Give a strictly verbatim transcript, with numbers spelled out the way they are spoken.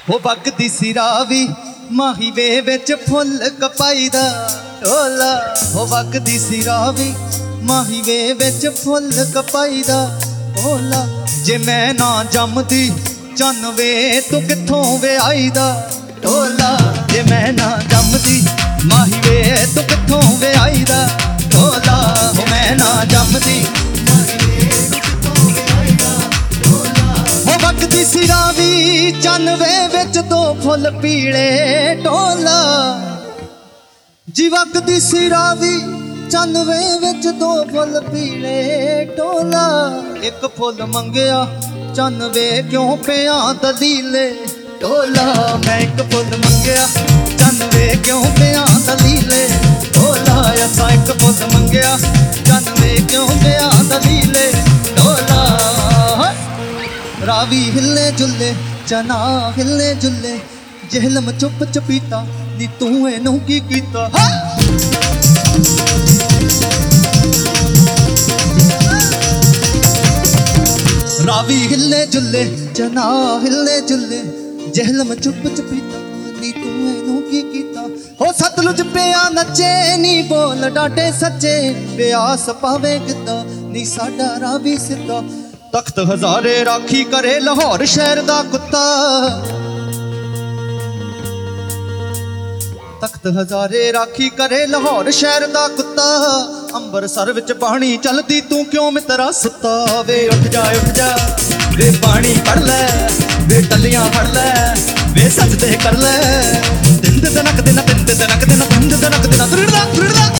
ਹੋ ਵਗਦੀ ਸਿਰਾਵੀ ਮਾਹੀ ਵੇ ਵਿੱਚ ਫੁੱਲ ਕਪਾਈ ਦਾ ਢੋਲਾ। ਹੋ ਵਗਦੀ ਸਿਰਾਵੀ ਮਾਹੀ ਵੇ ਵਿੱਚ ਫੁੱਲ ਕਪਾਈ ਦਾ ਢੋਲਾ। ਜੇ ਮੈਂ ਨਾ ਜੰਮਦੀ ਚੰਨ ਵੇ ਤੂੰ ਕਿੱਥੋਂ ਵੇ ਆਈ ਦਾ ਢੋਲਾ। ਜੇ ਮੈਂ ਨਾ ਜੰਮਦੀ ਮਾਹੀ ਵੇ ਤੂੰ ਕਿੱਥੋਂ ਵੇ ਆਈ ਦਾ ਢੋਲਾ। ਹੋ ਮੈਂ ਨਾ ਜੰਮਦੀ ਵਗਦੀ ਸਿਰਾਵੀ ਚੰਨ ਵੇ ਵਿੱਚ ਦੋ ਫੁੱਲ ਪੀਲੇ ਢੋਲਾ। ਜੀ ਵਗਦੀ ਸਿਰਾਵੀ ਚੰਨ ਵੇ ਵਿੱਚ ਦੋ ਫੁੱਲ ਪੀਲੇ ਢੋਲਾ। ਇੱਕ ਫੁੱਲ ਮੰਗਿਆ ਚੰਨ ਵੇ ਕਿਉਂ ਪਿਆ ਦਲੀਲੇ ਢੋਲਾ। ਮੈਂ ਇੱਕ ਫੁੱਲ ਮੰਗਿਆ ਚੰਨ ਵੇ ਕਿਉਂ ਪਿਆ ਦਲੀਲੇ ਢੋਲਾ। ਅਸਾਂ ਇੱਕ ਫੁੱਲ ਮੰਗਿਆ ਚੰਨ ਵੇ ਕਿਉਂ ਪਿਆ ਦਲੀਲੇ ਢੋਲਾ। ਰਾਵੀ ਹਿੱਲੇ ਜੁੱਲੇ ਚਨਾ ਹਿੱਲੇ ਜੁੱਲੇ ਜਿਹਲਮ ਚੁੱਪ ਚਪੀਤਾ ਨੀ ਤੂੰ ਇਹਨੂੰ ਕੀ ਕੀਤਾ। ਰਾਵੀ ਹਿੱਲੇ ਜੁੱਲੇ ਚਨਾ ਹਿੱਲੇ ਜੁੱਲੇ ਜਿਹਲਮ ਚੁੱਪ ਚਪੀਤਾ ਨੀ ਤੂੰ ਇਹਨੂੰ ਕੀ ਕੀਤਾ। ਹੋ ਸਤਲੁਜ ਪਿਆ ਨੱਚੇ ਨੀ ਬੋਲ ਡਾਡੇ ਸੱਚੇ ਪਿਆਸ ਪਾਵੇ ਕਿੱਦਾਂ ਨੀ ਸਾਡਾ ਰਾਵੀ ਸਿੱਧਾ। ਤਖਤ ਹਜ਼ਾਰੇ ਰਾਖੀ ਕਰੇ ਲਾਹੌਰ ਸ਼ਹਿਰ ਦਾ ਕੁੱਤਾ। ਤਖਤ ਹਜ਼ਾਰੇ ਰਾਖੀ ਕਰੇ ਲਾਹੌਰ ਸ਼ਹਿਰ ਦਾ ਕੁੱਤਾ। ਅੰਬਰਸਰ ਵਿੱਚ ਪਾਣੀ ਚਲਦੀ ਤੂੰ ਕਿਉਂ ਮਿੱਤਰਾ ਸੁੱਤਾ। ਵੇ ਉੱਠ ਜਾ ਉੱਠ ਜਾ ਵੇ ਪਾਣੀ ਫੜ ਲੈ ਵੇ ਟੱਲੀਆਂ ਫੜ ਲੈ ਵੇ ਸਜਦੇ ਕਰ ਲੈ। ਤਿੰਦ ਤਨਕ ਦਿਨ ਤਿੰਦ ਤਨਕ ਦਿਨ ਤਿੰਦ ਤਨਕ ਦਿਨ ਤੁਰੜਾ ਤੁਰੜਾ।